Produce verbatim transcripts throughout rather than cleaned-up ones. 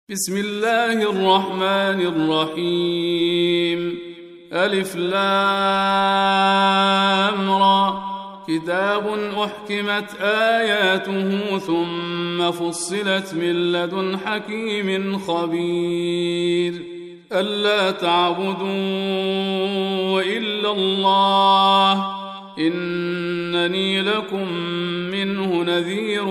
بسم الله الرحمن الرحيم. ألف لام را، كتاب أحكمت آياته ثم فصلت من لدن حكيم خبير. ألا تعبدوا إلا الله إنني لكم منه نذير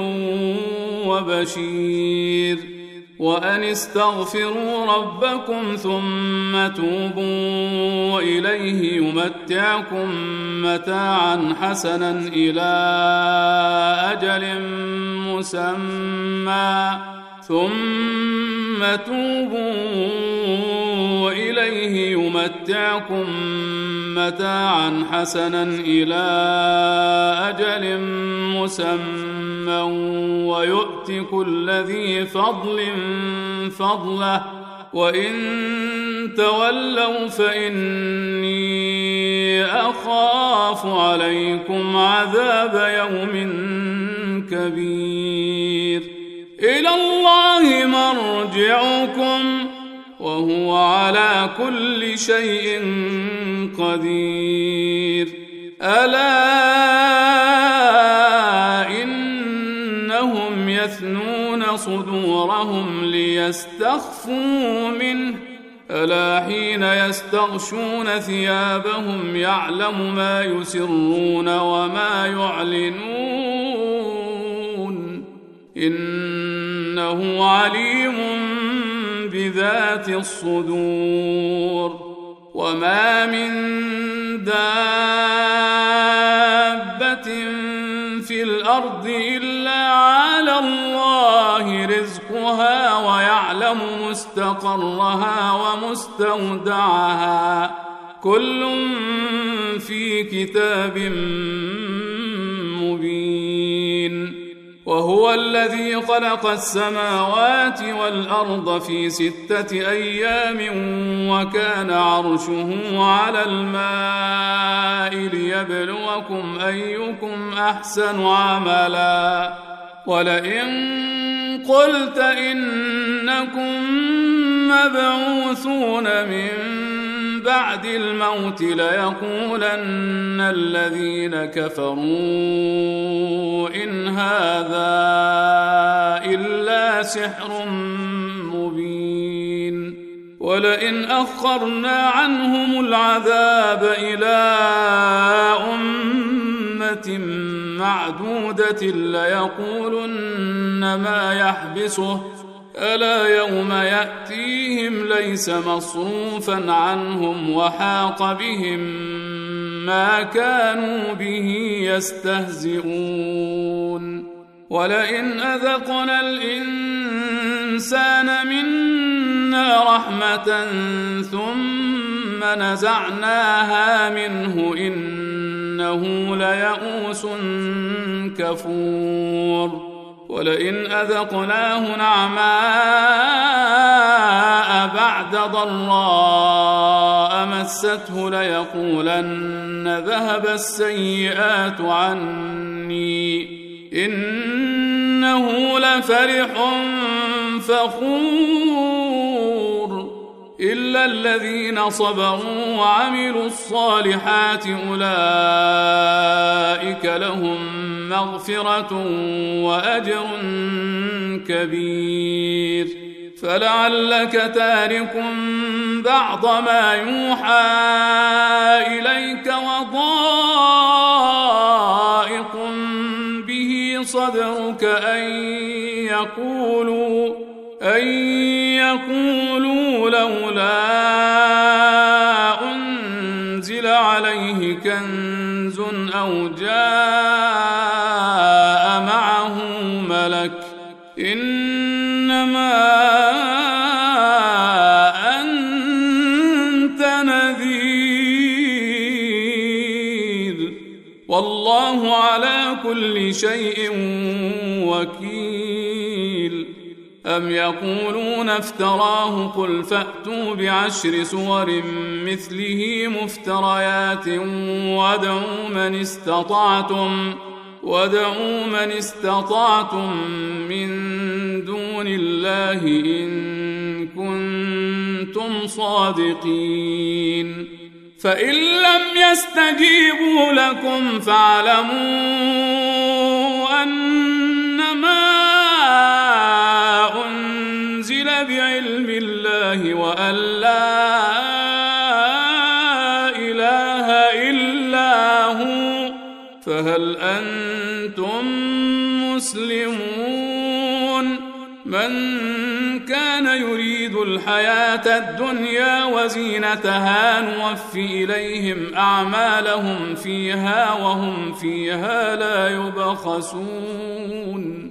وبشير. وأن استغفروا ربكم ثم توبوا إليه يمتعكم متاعا حسنا إلى أجل مسمى ثم توبوا إليه يمتعكم متاعا حسنا إلى أجل مسمى ويؤت كل ذي فضل فضله وإن تولوا فإني أخاف عليكم عذاب يوم كبير. إلى الله مرجعكم وهو على كل شيء قدير. ألا إنهم يثنون صدورهم ليستخفوا منه ألا حين يستغشون ثيابهم يعلم ما يسرون وما يعلنون إنه عليم بذات الصدور. وما من دابة في الأرض إلا على الله رزقها ويعلم مستقرها ومستودعها كل في كتاب مبين. وهو الذي خلق السماوات والأرض في ستة أيام وكان عرشه على الماء ليبلوكم أيكم أحسن عملا. ولئن قلت إنكم مبعوثون من بعد الموت ليقولن الذين كفروا إن هذا إلا سحر مبين. ولئن أخرنا عنهم العذاب إلى أمة معدودة ليقولن ما يحبسه ألا يوم يأتيهم ليس مصروفا عنهم وحاق بهم ما كانوا به يستهزئون. ولئن أذقنا الإنسان منا رحمة ثم نزعناها منه إنه ليئوس كفور. ولئن أذقناه نعماء بعد ضراء مسته ليقولن ذهب السيئات عني إنه لفرح فخور. إلا الذين صبروا وعملوا الصالحات أولئك لهم مغفرة وأجر كبير. فلعلك تارك بعض ما يوحى إليك وضائق به صدرك أن يقولوا أن يقولوا لولا أنزل عليه كنز أو جاء معه ملك إنما أنت نذير والله على كل شيء وكيل. أم يقولون افتراه قل فأتوا بعشر سور مثله مفتريات وادعوا من استطعتم وادعوا من استطعتم من دون الله إن كنتم صادقين فإن لم يستجيبوا لكم فاعلموا أنما أنزل بعلم الله وأن لا إله إلا هو فهل أنتم مسلمون من كان يريد الحياة الدنيا وزينتها نوفي إليهم أعمالهم فيها وهم فيها لا يبخسون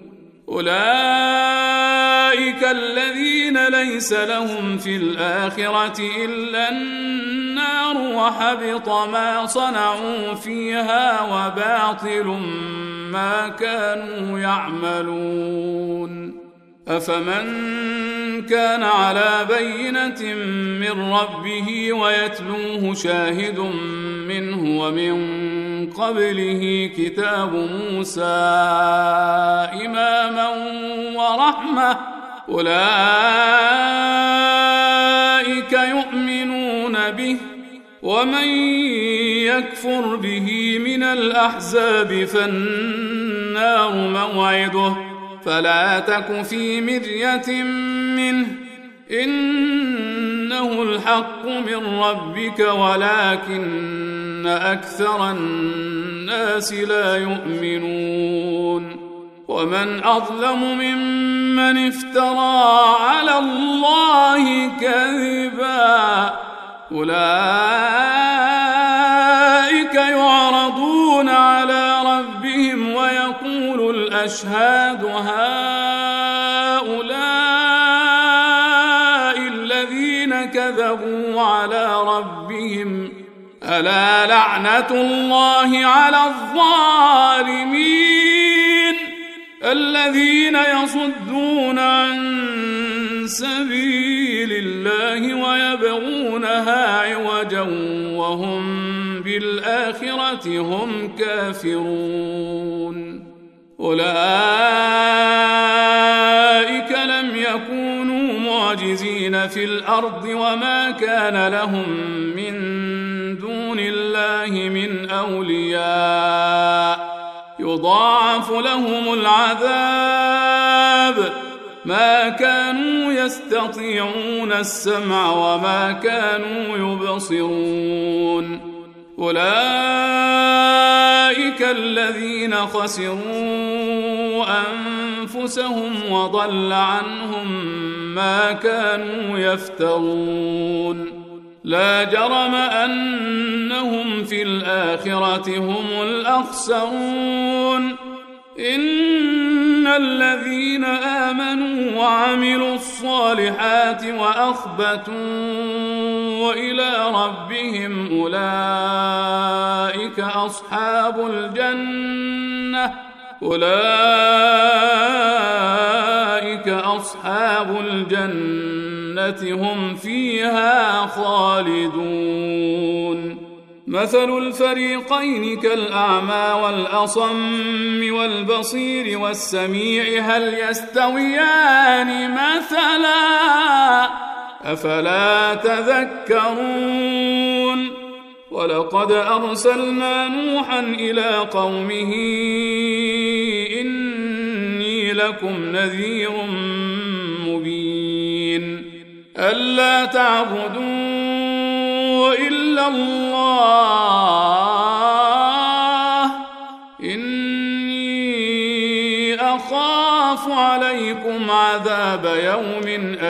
أولئك الذين ليس لهم في الآخرة إلا النار وحبط ما صنعوا فيها وباطل ما كانوا يعملون أفمن كان على بينة من ربه ويتلوه شاهد منه ومن قبله كتاب موسى إماما ورحمة أولئك يؤمنون به ومن يكفر به من الأحزاب فالنار موعده فلا تك في مرية منه إنه الحق من ربك ولكن أكثر الناس لا يؤمنون ومن أظلم ممن افترى على الله كذبا أولئك يعرضون على ربهم ويقول الأشهاد هؤلاء الذين كذبوا على ربهم ألا لعنة الله على الظالمين الذين يصدون عن سبيل الله ويبغونها عوجا وهم بالآخرة هم كافرون أولئك لم يكونوا معجزين في الأرض وما كان لهم من دون الله من أولياء يضاعف لهم العذاب ما كانوا يستطيعون السمع وما كانوا يبصرون أولئك الذين خسروا أنفسهم وضل عنهم ما كانوا يفترون لا جرم أنهم في الآخرة هم الأخسرون إن الذين آمنوا وعملوا الصالحات وأخبتوا إلى ربهم أولئك أصحاب الجنة أولئك أصحاب الجنة هم فيها خالدون مثل الفريقين كالأعمى والأصم والبصير والسميع هل يستويان مثلا أفلا تذكرون ولقد أرسلنا نوحا إلى قومه إني لكم نذير مبين ألا تعبدوا إلا الله إني أخاف عليكم عذاب يوم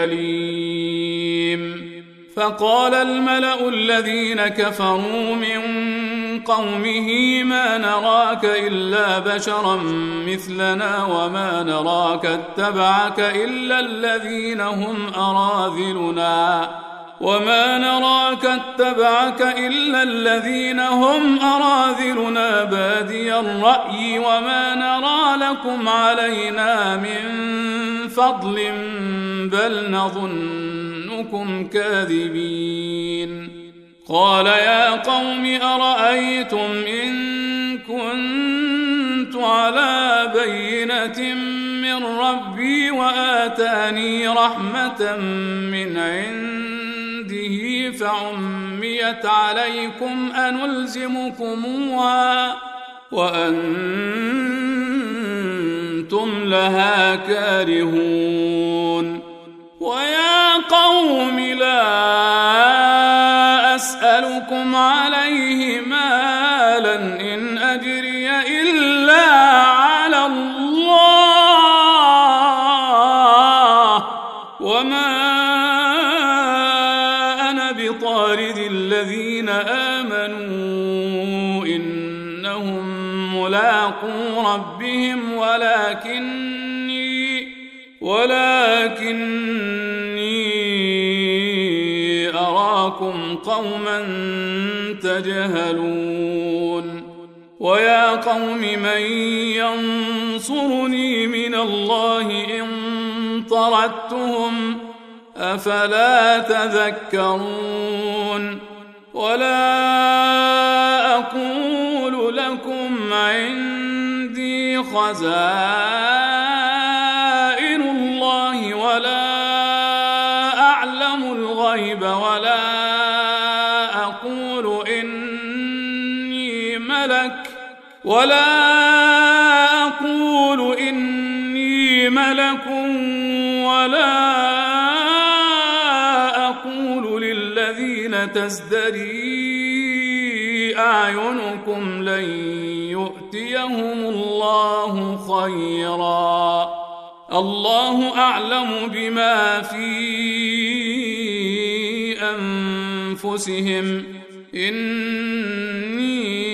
أليم فقال الملأ الذين كفروا من قومه ما نراك إلا بشرا مثلنا وما نراك اتبعك إلا الذين هم أراذلنا وما نراك اتبعك إلا الذين هم أراذلنا بادي الرأي وما نرى لكم علينا من فضل بل نظنكم كاذبين قال يا قوم أرأيتم إن كنت على بينة من ربي وآتاني رحمة من عند عنده فعميت عليكم أنلزمكموها وأنتم لها كارهون ويا قوم لا أسألكم عليه مالا إن أجري إلا على الله وما أنا بطارد الذين آمنوا إنهم ملاقو ربهم ولكني ولكني أراكم قوما تجهلون ويا قوم من ينصرني من الله إن طردتهم أفلا تذكرون ولا أقول لكم عندي خزائن الله ولا أعلم الغيب ولا أقول إني ملك ولا أقول إني ملك ولا أقول للذين تزدري أعينكم لن يؤتيهم الله خيرا الله أعلم بما في أنفسهم إني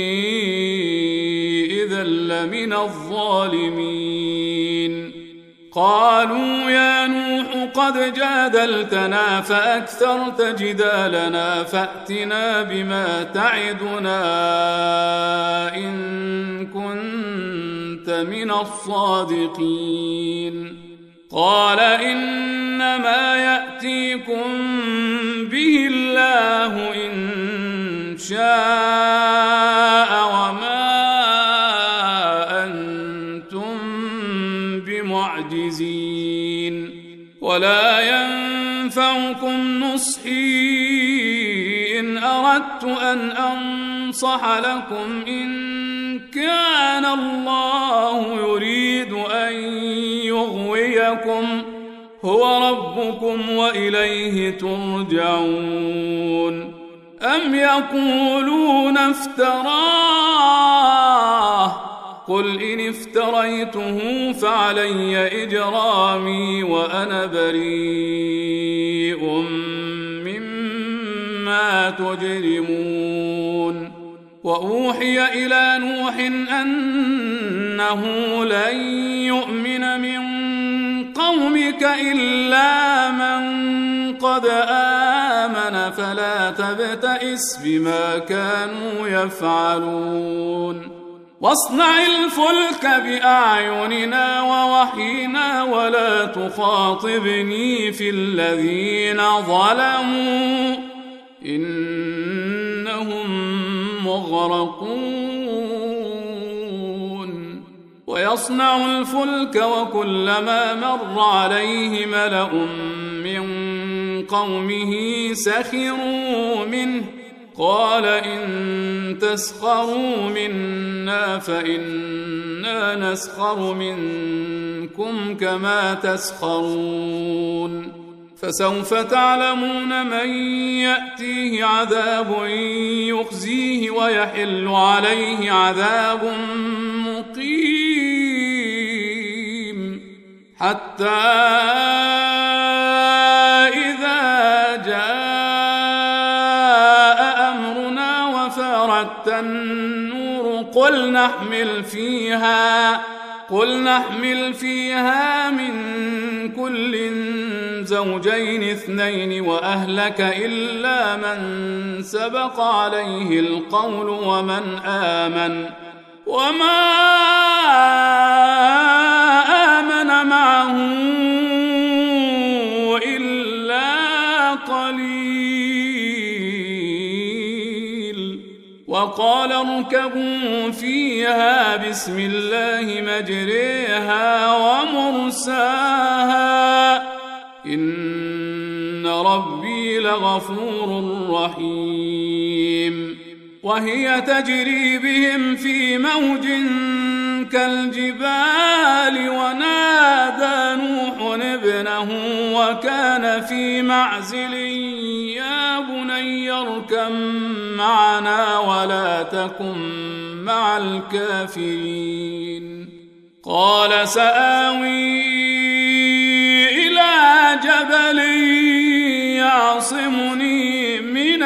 إذا لمن الظالمين قالوا يا نوح قد جادلتنا فأكثرت جدالنا فأتنا بما تعدنا إن كنت من الصادقين قال إنما يأتيكم به الله إن شاء وما أنتم بمعجزين ولا ينفعكم نصحي إن أردت أن أنصح لكم إن كان الله يريد أن يغويكم هو ربكم وإليه ترجعون أم يقولون افتراه قل إن افتريته فعلي إجرامي وأنا بريء مما تجرمون وأوحي إلى نوح أنه لن يؤمن من قومك إلا من قد آمن فلا تبتئس بما كانوا يفعلون واصنع الفلك بأعيننا ووحينا ولا تخاطبني في الذين ظلموا إنهم مغرقون ويصنع الفلك وكلما مر عليه ملأ من قومه سخروا منه قال إن تسخروا منا فإنا نسخر منكم كما تسخرون فسوف تعلمون من يأتيه عذاب يخزيه ويحل عليه عذاب مقيم حتى إذا جاء أمرنا وفارت النور قل نحمل فيها قل نحمل فيها من كل زوجين اثنين وأهلك إلا من سبق عليه القول ومن آمن وما آمن معه إلا قليل وقال اركبوا فيها بسم الله مجريها ومرساها إن ربي لغفور رحيم وهي تجري بهم في موج كالجبال ونادى نوح ابنه وكان في معزل يا بني اركب معنا ولا تكن مع الكافرين قال سآوي إلى جبل يعصمني من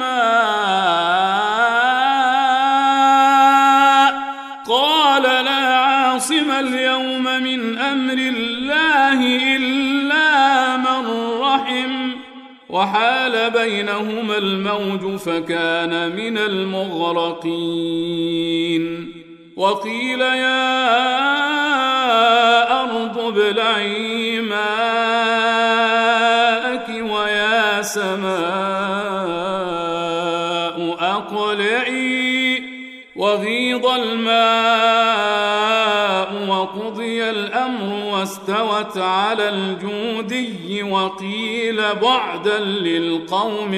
الماء قال لا عاصم اليوم من أمر الله إلا من رحم وحال بينهما الموج فكان من المغرقين وقيل يا أرض ابلعي ماءك ويا سماء أقلعي وغيض الماء وقضي الأمر واستوت على الجودي وقيل بعدا للقوم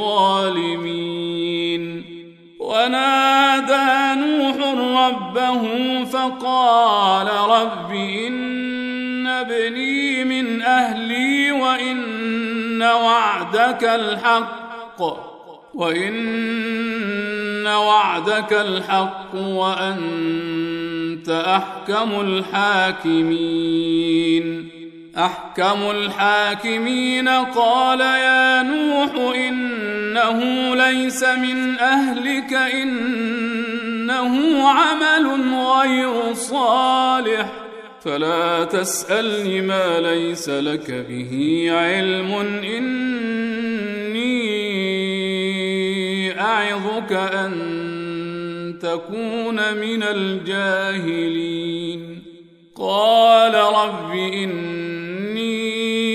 الظالمين ونادى نوح ربه فقال رب إن ابني من أهلي وإن وعدك الحق وإن وعدك الحق وأنت أحكم الحاكمين أحكم الحاكمين قال يا نوح إنه ليس من أهلك إنه عمل غير صالح فلا تسألني ما ليس لك به علم إني أعظك أن تكون من الجاهلين قال رب إني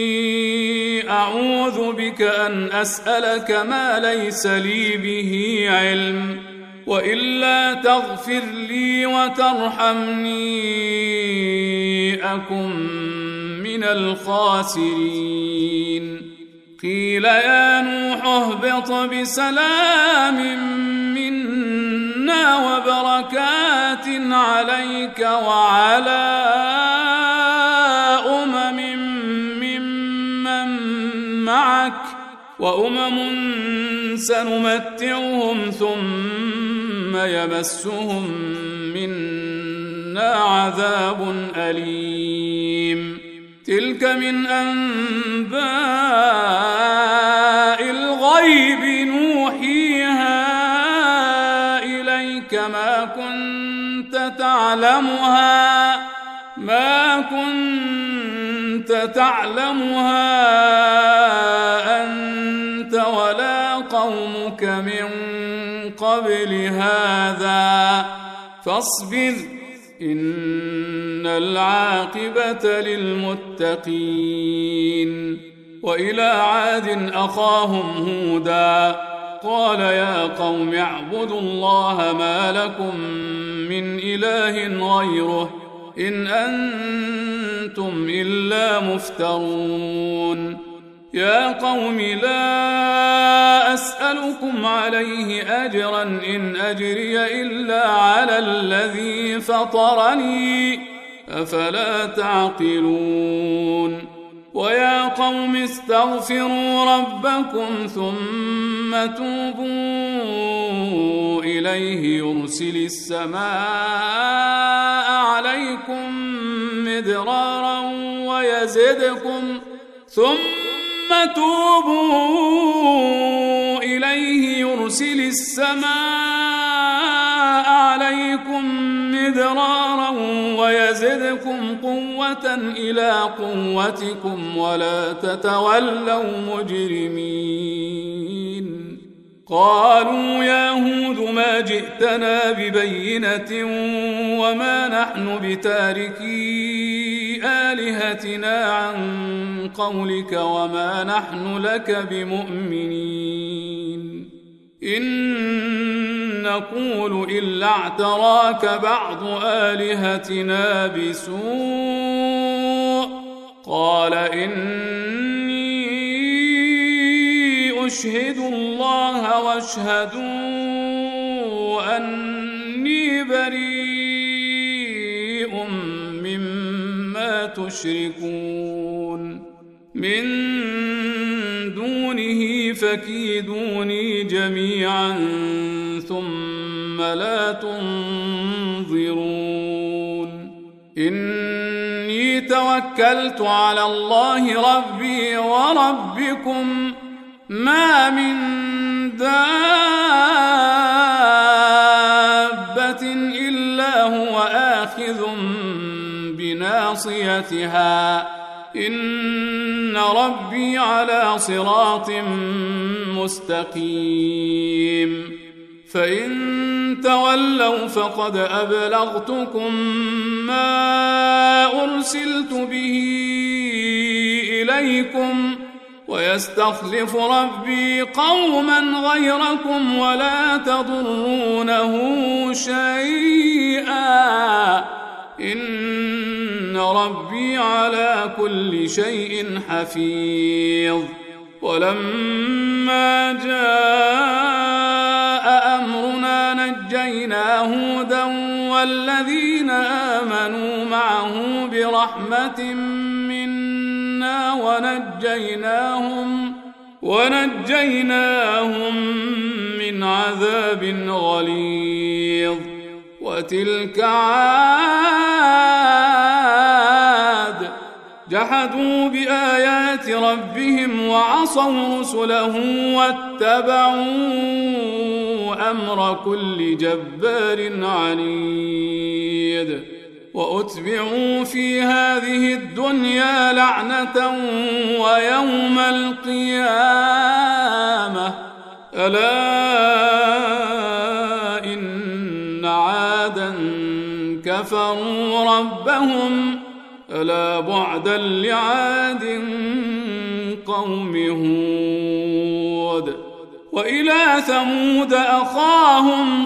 أعوذ بك أن أسألك ما ليس لي به علم وإلا تغفر لي وترحمني أكن من الخاسرين قيل يا نوح اهبط بسلام منا وبركات عليك وعلى أمم ممن معك وأمم سنمتعهم ثم يمسهم منا عذاب أليم تلك من أنباء الغيب نوحيها إليك ما كنت تعلمها ما كنت تعلمها أنت ولا قومك من قبل هذا فاصبر إن العاقبة للمتقين وإلى عاد أخاهم هودا قال يا قوم اعبدوا الله ما لكم من إله غيره إن أنتم إلا مفترون يا قوم لا أسألكم عليه أجرا إن أجري إلا على الذي فطرني أفلا تعقلون ويا قوم استغفروا ربكم ثم توبوا إليه يرسل السماء عليكم مدرارا ويزدكم ثم توبوا إليه يرسل السماء عليكم مدرارا ويزدكم قوة إلى قوتكم ولا تتولوا مجرمين قالوا يا هود ما جئتنا ببينة وما نحن بتاركي آلهتنا عن قولك وما نحن لك بمؤمنين إن نقول إلا اعتراك بعض آلهتنا بسوء قال إني اشهدوا الله واشهدوا أني بريء مما تشركون من دونه فكيدوني جميعا ثم لا تنظرون إني توكلت على الله ربي وربكم ما من دابة إلا هو آخذ بناصيتها إن ربي على صراط مستقيم فإن تولوا فقد أبلغتكم ما أرسلت به إليكم ويستخلف ربي قوما غيركم ولا تضرونه شيئا إن ربي على كل شيء حفيظ ولما جاء أمرنا نجينا هودا والذين آمنوا معه برحمة منا ونجيناهم ونجيناهم من عذاب غليظ وتلك عاد جحدوا بآيات ربهم وعصوا رسله واتبعوا أمر كل جبار عنيد وأتبعوا في هذه الدنيا لعنة ويوم القيامة ألا إن عادا كفروا ربهم ألا بعدا لعاد قوم هود وإلى ثمود أخاهم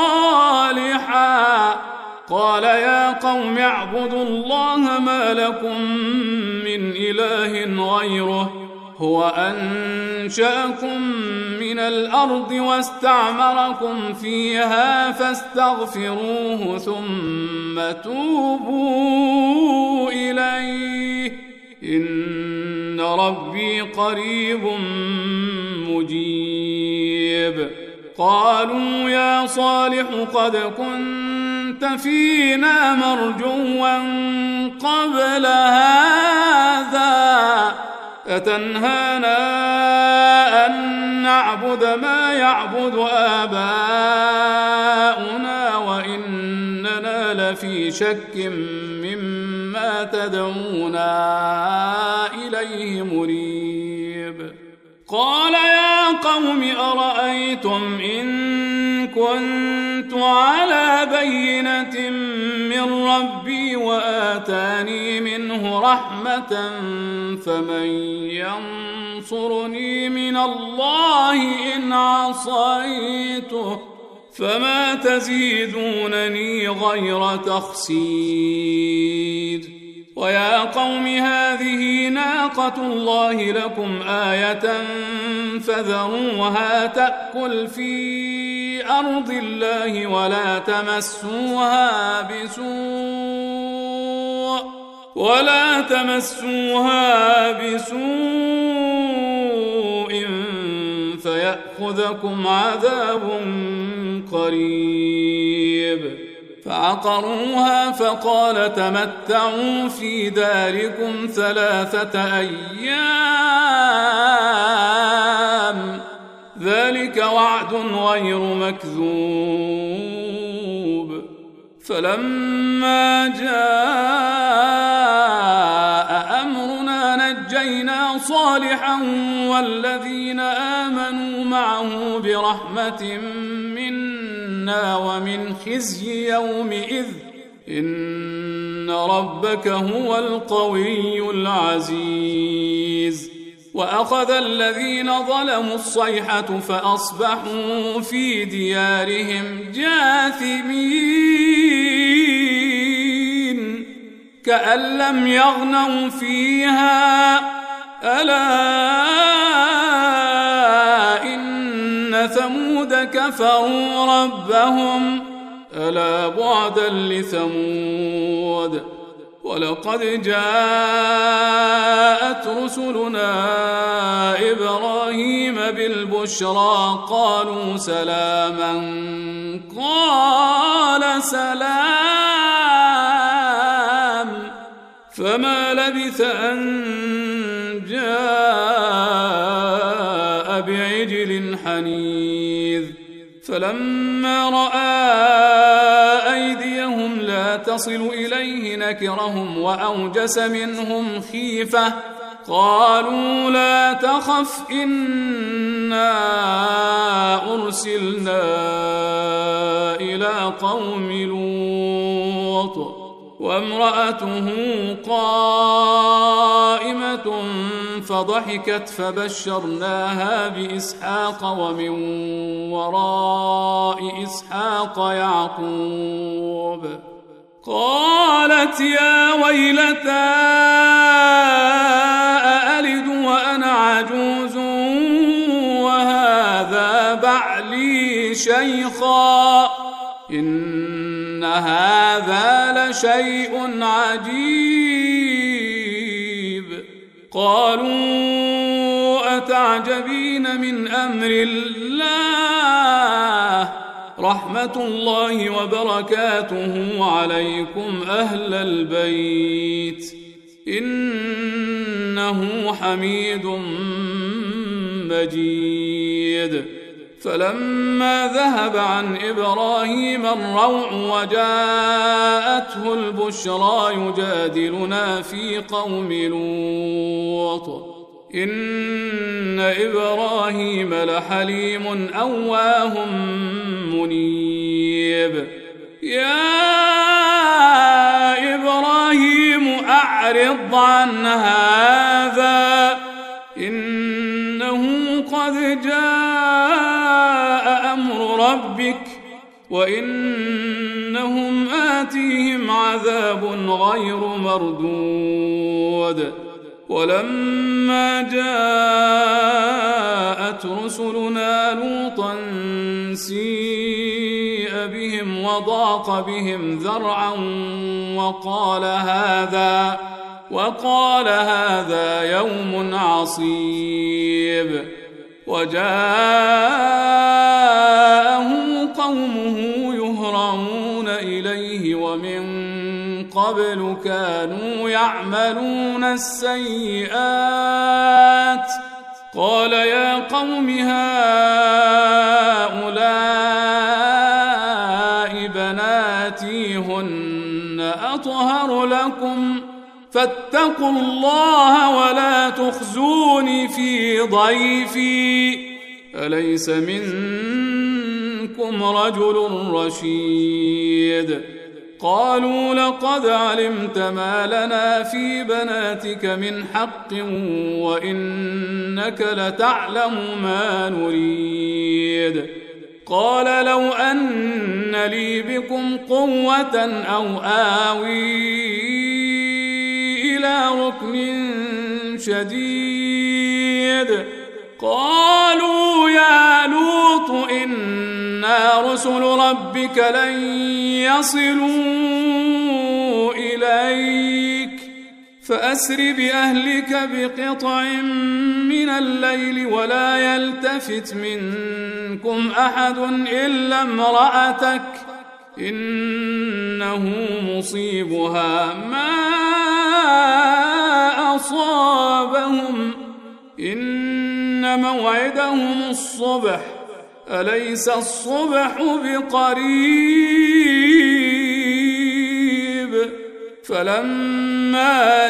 صالحا قال يا قوم اعبدوا الله ما لكم من إله غيره هو أنشأكم من الأرض واستعمركم فيها فاستغفروه ثم توبوا إليه إن ربي قريب مجيب قالوا يا صالح قد كنت فينا مرجوا قبل هذا أتنهانا أن نعبد ما يعبد آباؤنا وإننا لفي شك مما تدعونا إليه مريب قال يا قوم أرأيتم إن كنت على بينة من ربي وآتاني منه رحمة فمن ينصرني من الله إن عصيته فما تزيدونني غير تخسير ويا قوم هذه ناقة الله لكم آية فذروها تأكل في أرض الله ولا تمسوها بسوء ولا تمسوها بسوء فيأخذكم عذاب قريب فعقروها فقال تمتعوا في داركم ثلاثة أيام ذلك وعد غير مكذوب فلما جاء أمرنا نجينا صالحا والذين آمنوا معه برحمة منا ومن خزي يومئذ إن ربك هو القوي العزيز وأخذ الذين ظلموا الصيحة فأصبحوا في ديارهم جاثمين كأن لم يغنوا فيها ألا كفروا ربهم ألا بعدا لثمود ولقد جاءت رسلنا إبراهيم بالبشرى قالوا سلاما قال سلام فما لبث أن جاء بعجل حنيذ فلما رأى أيديهم لا تصل إليه نكرهم وأوجس منهم خيفة قالوا لا تخف إنا أرسلنا إلى قوم لوط وامرأته قائمة فضحكت فبشرناها بإسحاق ومن وراء إسحاق يعقوب قالت يا ويلتى أألد وأنا عجوز وهذا بعلي شيخا إن هذا لشيء عجيب قالوا أتعجبين من أمر الله رحمة الله وبركاته عليكم أهل البيت إنه حميد مجيد فلما ذهب عن إبراهيم الروع وجاءته البشرى يجادلنا في قوم لوط إن إبراهيم لحليم أواه منيب يا إبراهيم أعرض عن هذا إنه قد جاء أمر ربك وإنهم آتيهم عذاب غير مردود ولما جاءت رسلنا لوطا سيء بهم وضاق بهم ذرعا وقال هذا وقال هذا يوم عصيب وجاءه قومه يهرعون إليه ومن قبل كانوا يعملون السيئات قال يا قوم هؤلاء بناتي هن أطهر لكم فاتقوا الله ولا تخزوني في ضيفي أليس منكم رجل رشيد قالوا لقد علمت ما لنا في بناتك من حق وإنك لتعلم ما نريد قال لو أن لي بكم قوة أو آوي إلى ركن شديد قالوا يا لوط إنا رسل ربك لن يصلوا إليك فأسر بأهلك بقطع من الليل ولا يلتفت منكم أحد إلا امرأتك إنه مصيبها ما أصابهم إن موعدهم الصبح أليس الصبح بقريب فلما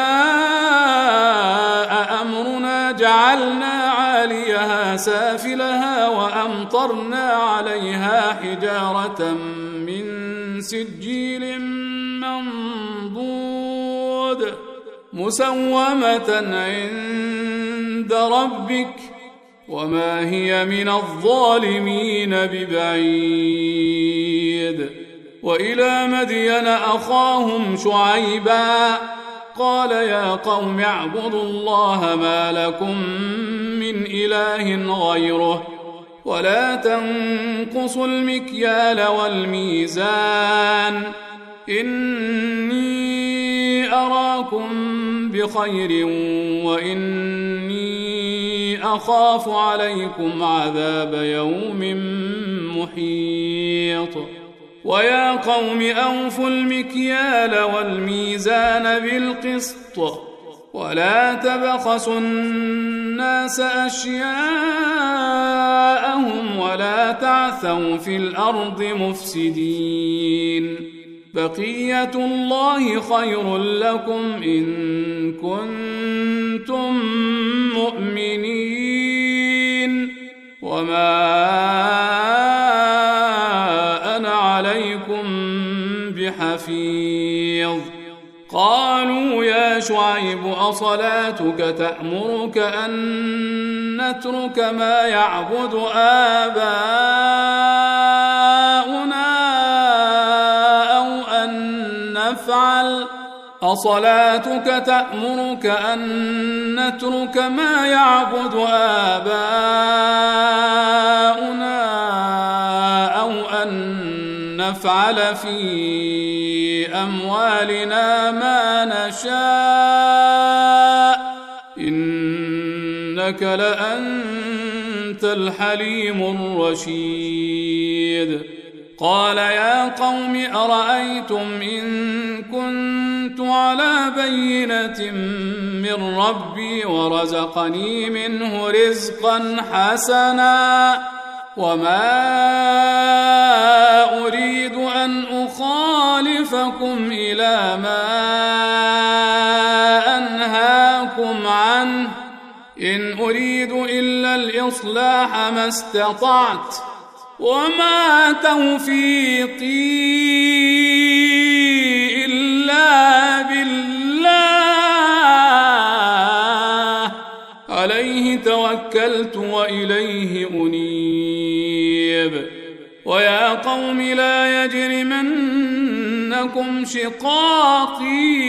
جاء أمرنا جعلنا عاليها سافلها وأمطرنا عليها حجارة من سجيل منضود مسومة عند ربك وما هي من الظالمين ببعيد وإلى مدين أخاهم شعيبا قال يا قوم اعبدوا الله ما لكم من إله غيره ولا تنقصوا المكيال والميزان إني أراكم بخير وإني أخاف عليكم عذاب يوم محيط ويا قوم أوفوا المكيال والميزان بالقسط ولا تبخسوا الناس أشياءهم ولا تعثوا في الأرض مفسدين بقية الله خير لكم إن كنتم مؤمنين وما أنا عليكم بحفيظ قالوا يا شعيب أصلاتك تأمرك أن نترك ما يعبد آباؤنا أو أن نفعل أصلاتك تأمرك أن نترك ما يعبد آباؤنا أو أن نفعل في أموالنا ما نشاء إنك لأنت الحليم الرشيد قال يا قوم أرأيتم إن كنت على بينة من ربي ورزقني منه رزقا حسنا وما أريد أن أخالفكم إلى ما أنهاكم عنه إن أريد إلا الإصلاح ما استطعت وما توفيقي إلا بالله عليه توكلت وإليه أنيب ويا قوم لا يجرمنكم شقاقي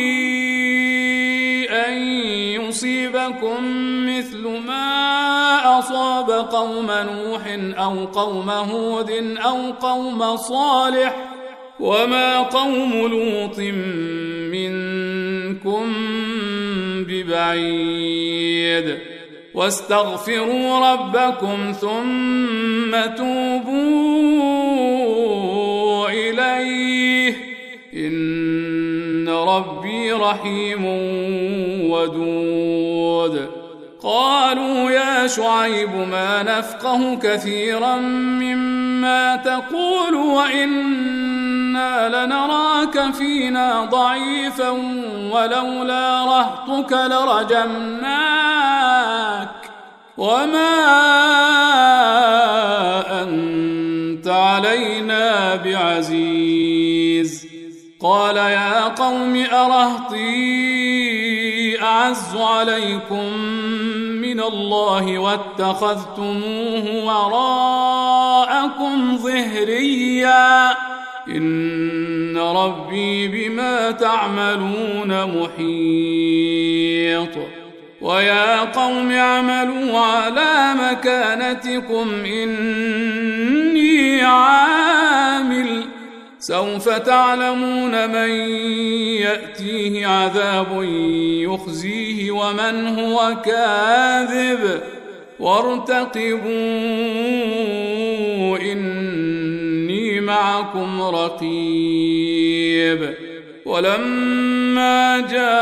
أن يصيبكم مثل ما أصاب قوم نوح أو قوم هود أو قوم صالح وما قوم لوط منكم ببعيد واستغفروا ربكم ثم توبوا إليه إن ربي رحيم ودود قالوا يا شعيب ما نفقه كثيرا مما تقول وإنا لنراك فينا ضعيفا ولولا رهطك لرجمناك وما أنت علينا بعزيز قال يا قوم أرهطي أعز عليكم من الله واتخذتموه وراءكم ظهريا إن ربي بما تعملون محيط ويا قوم اعملوا على مكانتكم إني عامل سوف تعلمون من يأتيه عذاب يخزيه ومن هو كاذب وارتقبوا إني معكم رقيب ولما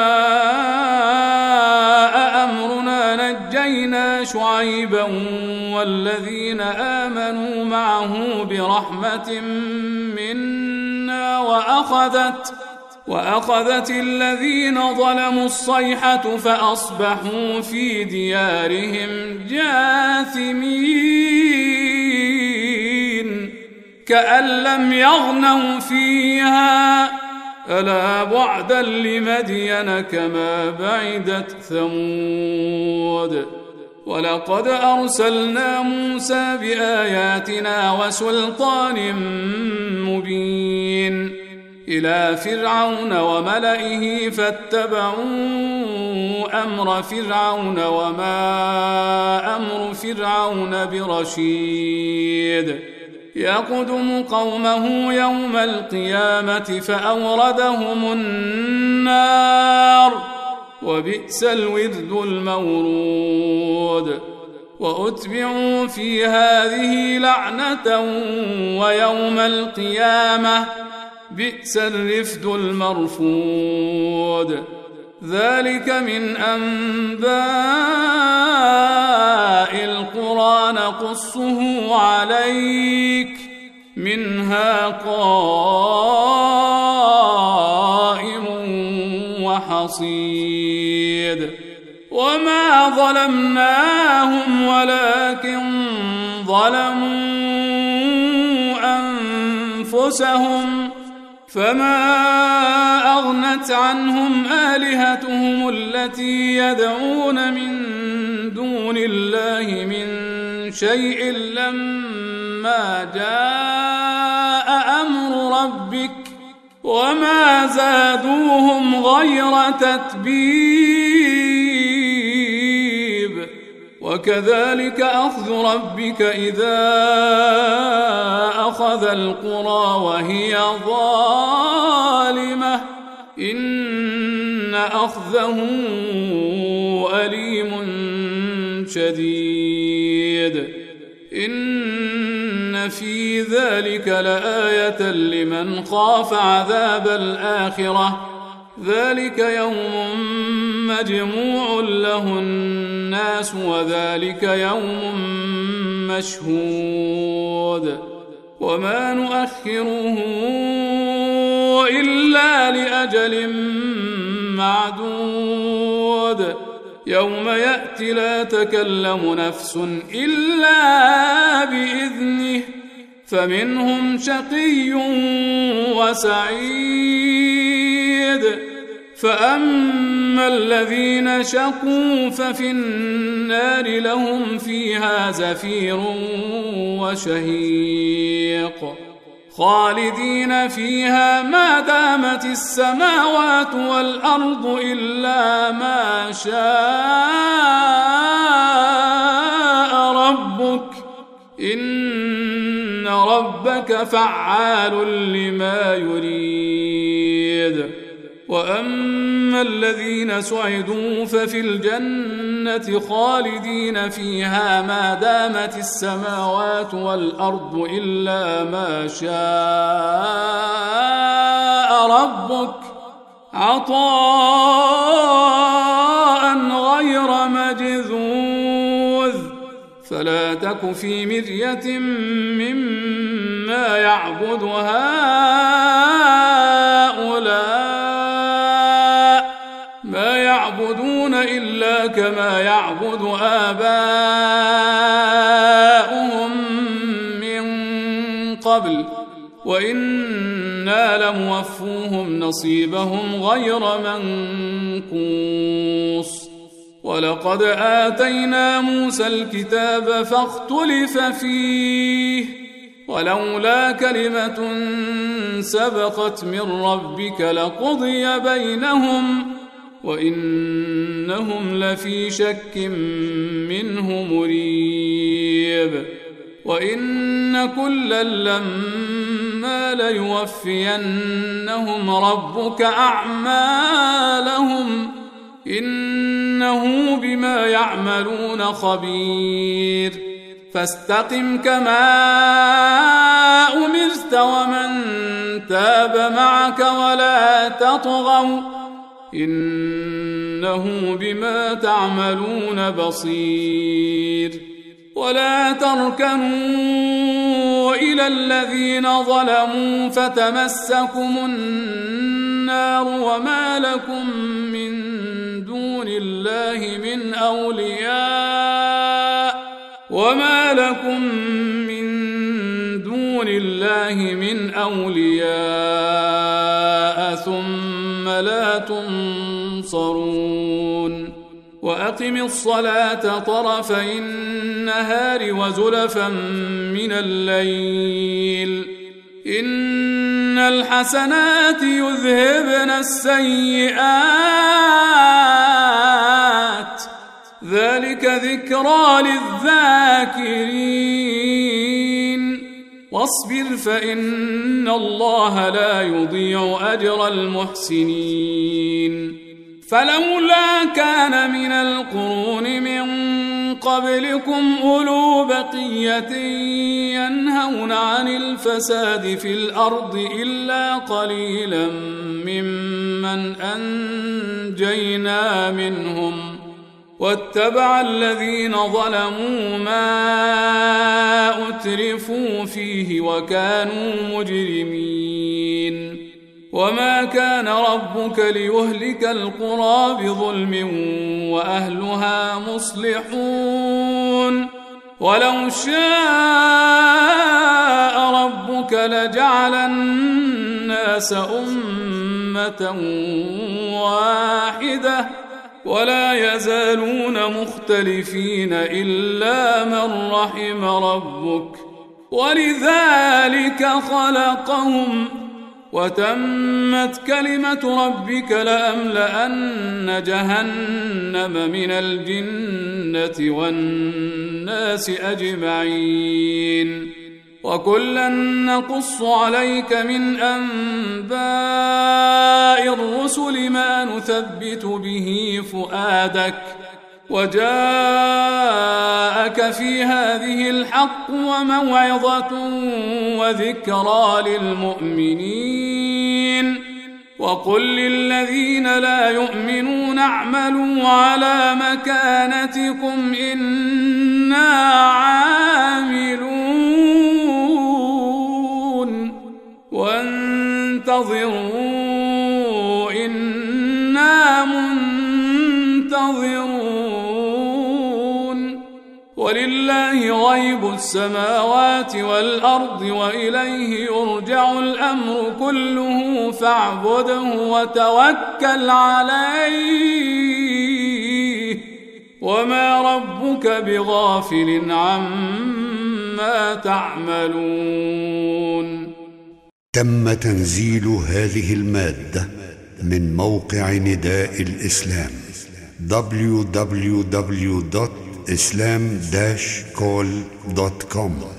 جاء أمرنا نجينا شعيبا والذين آمنوا معه برحمة منا وأخذت وأخذت الذين ظلموا الصيحة فأصبحوا في ديارهم جاثمين كأن لم يغنوا فيها ألا بعدا لمدين كما بعدت ثمود ولقد أرسلنا موسى بآياتنا وسلطان مبين إلى فرعون وملئه فاتبعوا أمر فرعون وما أمر فرعون برشيد يقدم قومه يوم القيامة فأوردهم النار وبئس الورد المورود وأتبعوا في هذه لعنة ويوم القيامة بئس الرفد المرفود ذلك من أنباء القرى نقصه عليك منها قائم وحصيد وما ظلمناهم ولكن ظلموا أنفسهم فما أغنت عنهم آلهتهم التي يدعون من دون الله من شيء لما جاء أمر ربك وما زادوهم غير تتبيب وكذلك أخذ ربك إذا أخذ القرى وهي ظالمة إن أخذه أليم شديد إن في ذلك لآية لمن خاف عذاب الآخرة ذلك يوم مجموع له الناس وذلك يوم مشهود وما نؤخره إلا لأجل معدود يوم يأتي لا تكلم نفس إلا بإذنه فمنهم شقي وسعيد فأما الذين شقوا ففي النار لهم فيها زفير وشهيق خالدين فيها ما دامت السماوات والأرض إلا ما شاء ربك إن ربك فعال لما يريد وأما الذين سعدوا ففي الجنة خالدين فيها ما دامت السماوات والأرض إلا ما شاء ربك عطاء غير مجذوذ فلا تك في مرية مما يعبد هؤلاء ما يعبدون إلا كما يعبد آباؤهم من قبل وإنا لموفوهم نصيبهم غير منقوص ولقد آتينا موسى الكتاب فاختلف فيه ولولا كلمة سبقت من ربك لقضي بينهم وإنهم لفي شك منه مريب وإن كلا لما ليوفينهم ربك أعمالهم إنه بما يعملون خبير فاستقم كما أمرت ومن تاب معك ولا تطغوا إنه بما تعملون بصير ولا تركنوا إلى الذين ظلموا فتمسكم النار وما لكم من دون الله من أولياء وما لكم من دون الله من أولياء ثم لا تنصرون وأقم الصلاة طرفي النهار وزلفا من الليل إن الحسنات يذهبن السيئات ذلك ذكرى للذاكرين واصبر فإن الله لا يضيع أجر المحسنين فلولا كان من القرون من قبلكم أولو بقية ينهون عن الفساد في الأرض إلا قليلا ممن أنجينا منهم واتبع الذين ظلموا ما أترفوا فيه وكانوا مجرمين وما كان ربك ليهلك القرى بظلم وأهلها مصلحون ولو شاء ربك لجعل الناس أمة واحدة ولا يزالون مختلفين إلا من رحم ربك ولذلك خلقهم وتمت كلمة ربك لأملأن جهنم من الجنة والناس أجمعين وكلا نقص عليك من أنباء الرسل ما نثبت به فؤادك وجاءك في هذه الحق وموعظة وذكرى للمؤمنين وقل للذين لا يؤمنون اعملوا على مكانتكم إنا عاملون وانتظروا إنا منتظرون ولله غيب السماوات والأرض وإليه يرجع الأمر كله فاعبده وتوكل عليه وما ربك بغافل عما تعملون. تم تنزيل هذه المادة من موقع نداء الإسلام دبليو دبليو دبليو دوت islam dash call دوت كوم.